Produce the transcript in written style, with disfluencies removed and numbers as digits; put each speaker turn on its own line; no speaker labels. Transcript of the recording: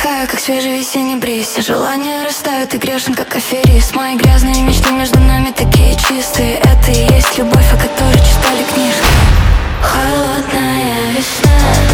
вдыхаю, как свежий весенний бриз. Все желания растают, ты грешен, как аферист. Мои грязные мечты между нами такие чистые. Это и есть любовь, о которой читали книжки. Холодная весна.